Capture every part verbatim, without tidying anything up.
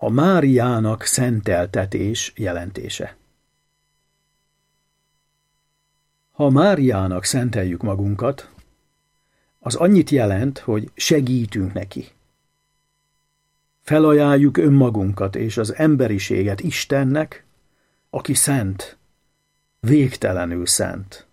A Máriának szenteltetés jelentése. Ha Máriának szenteljük magunkat, az annyit jelent, hogy segítünk neki. Felajánljuk önmagunkat és az emberiséget Istennek, aki szent, végtelenül szent.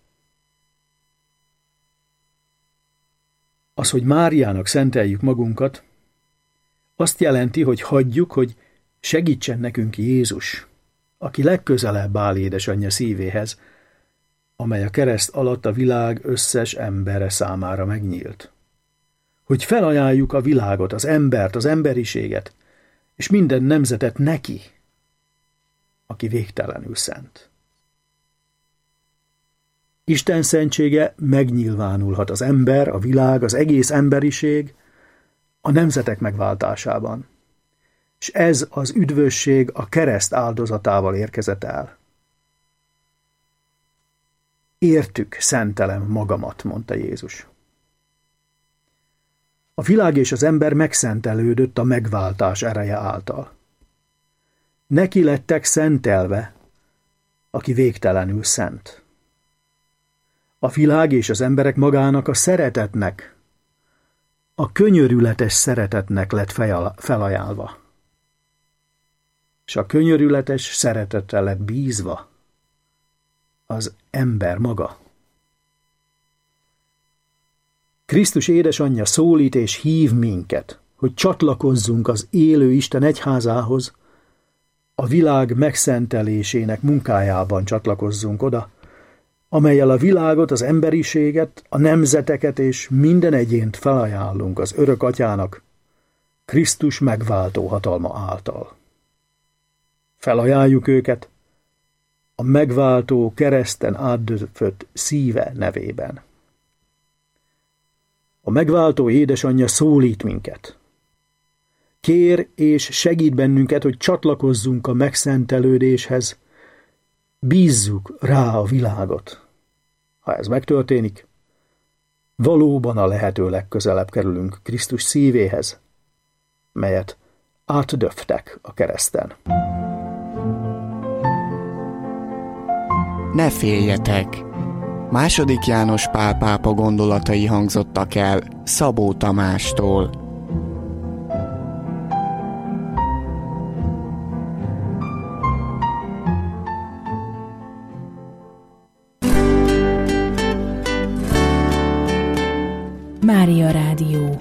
Az, hogy Máriának szenteljük magunkat, azt jelenti, hogy hagyjuk, hogy segítsen nekünk Jézus, aki legközelebb áll édesanyja szívéhez, amely a kereszt alatt a világ összes embere számára megnyílt. Hogy felajánljuk a világot, az embert, az emberiséget, és minden nemzetet neki, aki végtelenül szent. Isten szentsége megnyilvánulhat az ember, a világ, az egész emberiség, a nemzetek megváltásában. És ez az üdvösség a kereszt áldozatával érkezett el. Értük szentelem magamat, mondta Jézus. A világ és az ember megszentelődött a megváltás ereje által. Neki lettek szentelve, aki végtelenül szent. A világ és az emberek magának a szeretetnek, a könyörületes szeretetnek lett felajánlva. És a könyörületes szeretetre lett bízva az ember maga. Krisztus édesanyja szólít és hív minket, hogy csatlakozzunk az élő Isten egyházához, a világ megszentelésének munkájában csatlakozzunk oda, amellyel a világot, az emberiséget, a nemzeteket és minden egyént felajánlunk az örök atyának, Krisztus megváltó hatalma által. Felajánljuk őket a megváltó kereszten átdöfött szíve nevében. A megváltó édesanyja szólít minket. Kér és segít bennünket, hogy csatlakozzunk a megszentelődéshez, bízzuk rá a világot. Ha ez megtörténik, valóban a lehető legközelebb kerülünk Krisztus szívéhez, melyet átdöftek a kereszten. Ne féljetek! Második János Pál pápa gondolatai hangzottak el Szabó Tamástól. Mária Rádió.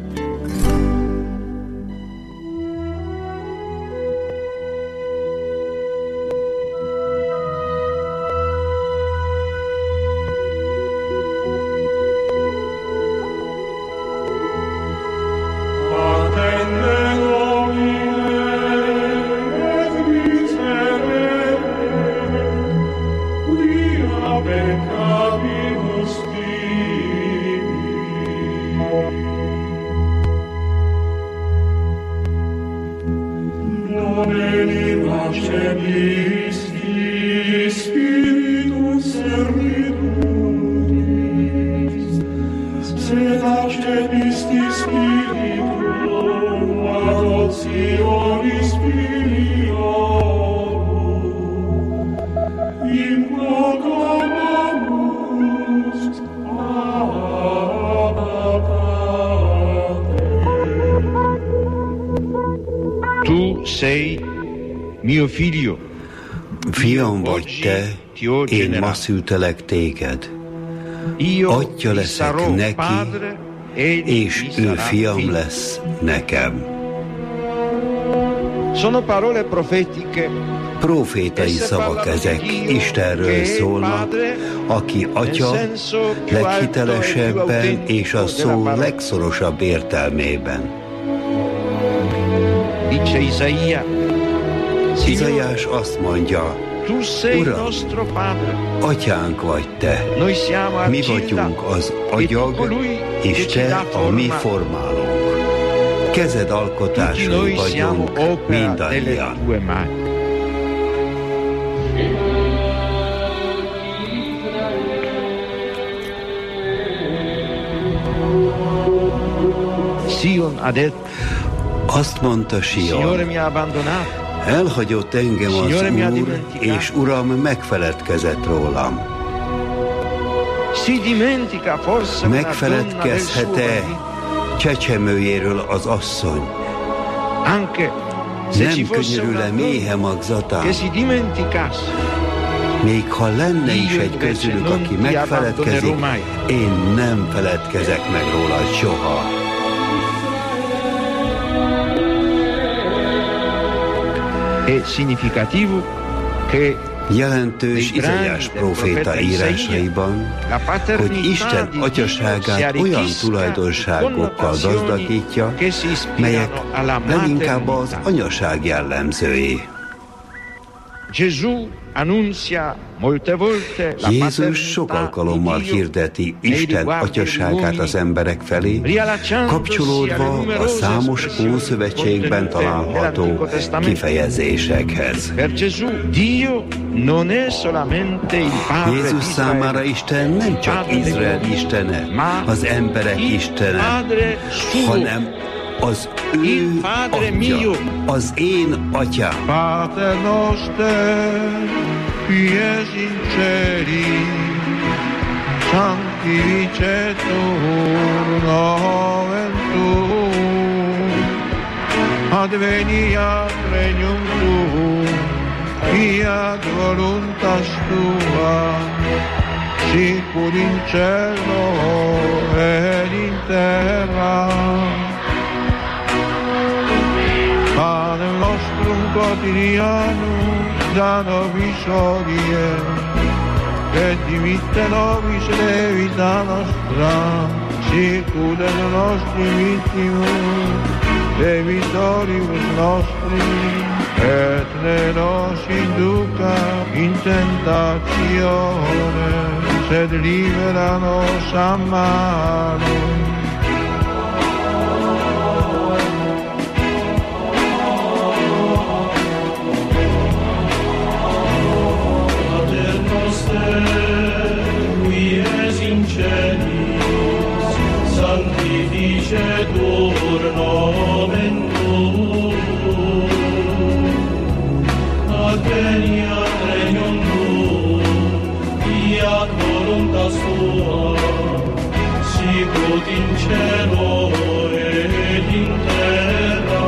Fiam vagy te, én ma szültelek téged. Atya leszek neki, és ő fiam lesz nekem. Profétai szavak ezek, Istenről szólnak, aki atya leghitelesebben és a szó legszorosabb értelmében. Izaiás azt mondja, Uram, atyánk vagy te, mi vagyunk az agyag, és te a mi formálónk. Kezed alkotásai vagyunk mindannyian. Azt mondta Sion, elhagyott engem az Úr, és Uram megfeledkezett rólam. Megfeledkezhet-e csecsemőjéről az asszony? Nem könyörül-e méhe magzatán? Még ha lenne is egy közülük, aki megfeledkezik, én nem feledkezek meg róla soha. Jelentős Izaiás próféta írásaiban, hogy Isten atyaságát olyan tulajdonságokkal gazdagítja, melyek leginkább az anyaság jellemzői. Jézus sok alkalommal hirdeti Isten atyaságát az emberek felé, kapcsolódva a számos Ószövetségben található kifejezésekhez. Jézus számára Isten nem csak Izrael istene, az emberek istene, hanem az ő atya, az én atyám. Pater noster, qui es in celi, sanctificetur nomen tuum, adveniat regnum tuum, fiat voluntas tua, sicur in cielo et in terra. Pane nostrum quotidianum da nobis hodie, et dimitte nobis levita nostra, sicur et nostri vittimus, debitoribus nostri, et ne nos induca in tentatione, sed libera nos a malo. Sanctificetur nomen tuum, adveniat regnum tuum, fiat voluntas tua, sicut in cielo et in terra.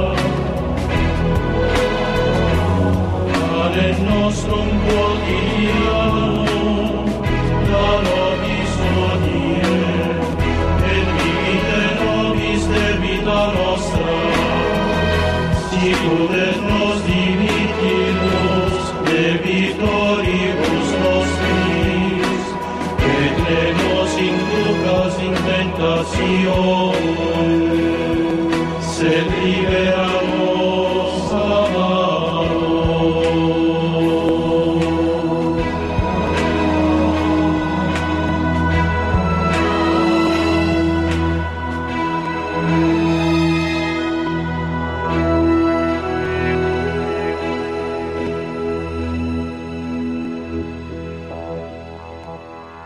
Pane nostrum quotidianum da nobis hodie, debita nostra, sicur et nos dimittimus debitoribus nostris, et ne nos inducas in tentatione,